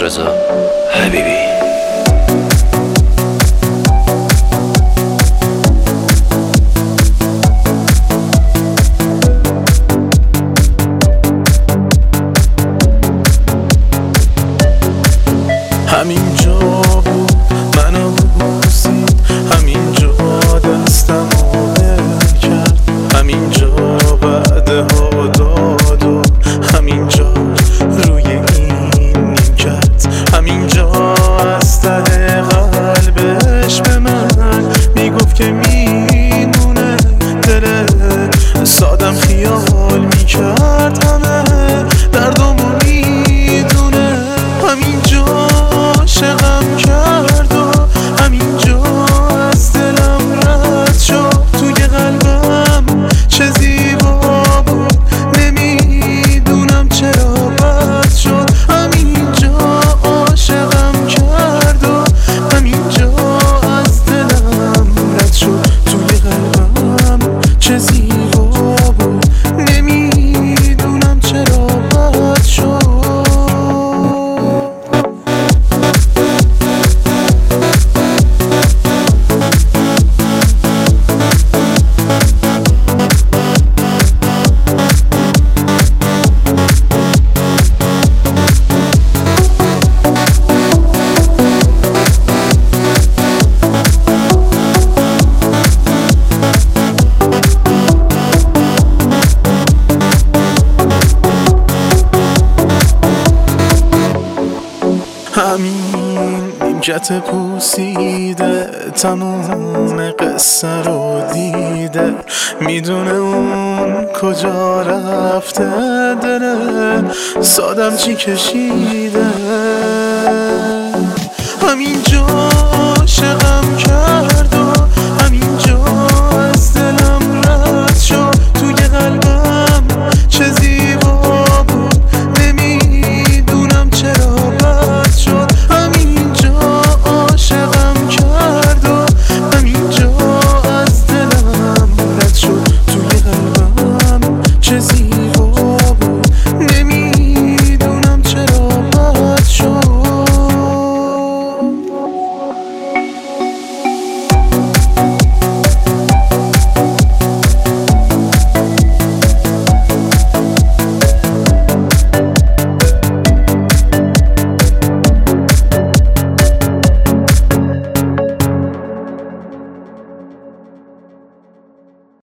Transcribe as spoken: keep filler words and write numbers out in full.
رضا حبیبی. همینجا بود منو بوسید، همینجا دستم ول کرد، همینجا وعده ها داد و همینجا روی این نیم کرد، همینجا از ته قلبش به من میگفت که میمونه، دل سادم خیال میکرد همه دردامو میدونه، همینجا عاشقم کرد و همینجا از دلم رد شد، توی قلبم چه زیبا بود نمیدونم چرا بد شد، همینجا عاشقم کرد و همینجا از دلم رد شد، توی قلبم چه زیبا بود نمیدونم چرا بد شد. همین نیمکت پوسیده تموم قصه رو دیده، میدونه اون کجا رفته، دل سادم چی کشیده،